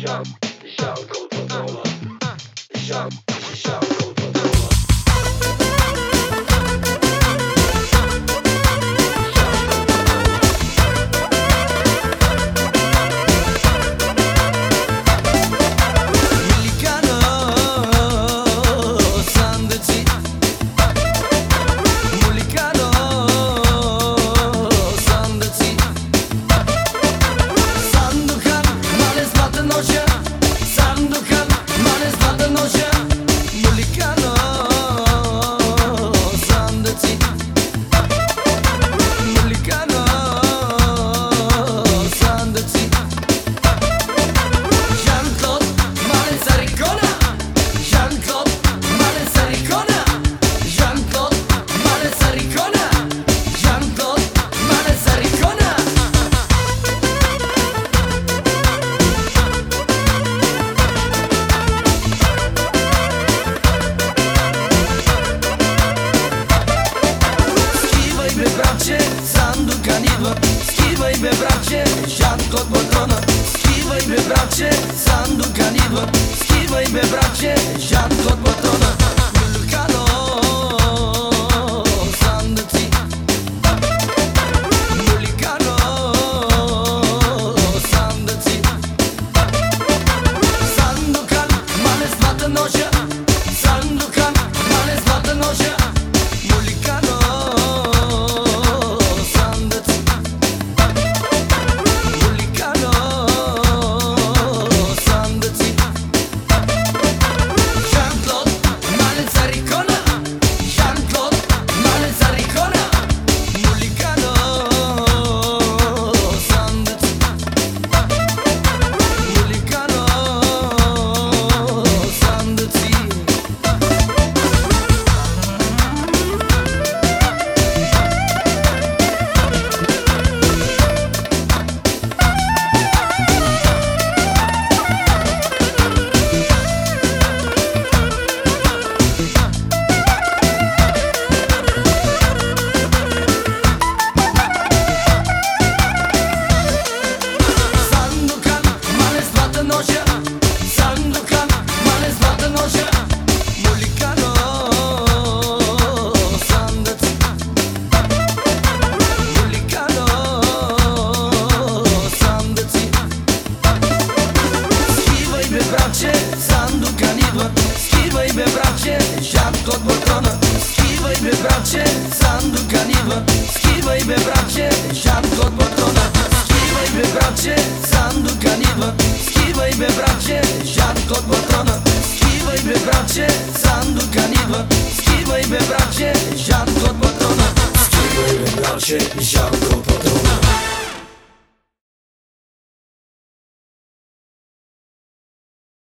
Schivai be brace, Jean-Claude Botronă. Schivai be brace, Sandu Canivă. Schivai be brace, Jean-Claude Botronă. Vulcano, Sandu ți. Vulcano, Sandu ți. Sandu Can, male svată noșă. Sandu Can, male svată noșă. Vulcano, Sandu Canivă. Schivai be brace, Jean-Claude Botronă. Schivai be brace, Sandu Canivă. Schivai be brace, Jean-Claude Botronă. Schivai be brace, Sandu Canivă. Schivai be brace, Jean-Claude Botronă. Schivai be brace, Sandu Canivă. Schivai be brace, Jean-Claude Botronă. Schivai be brace, Jean-Claude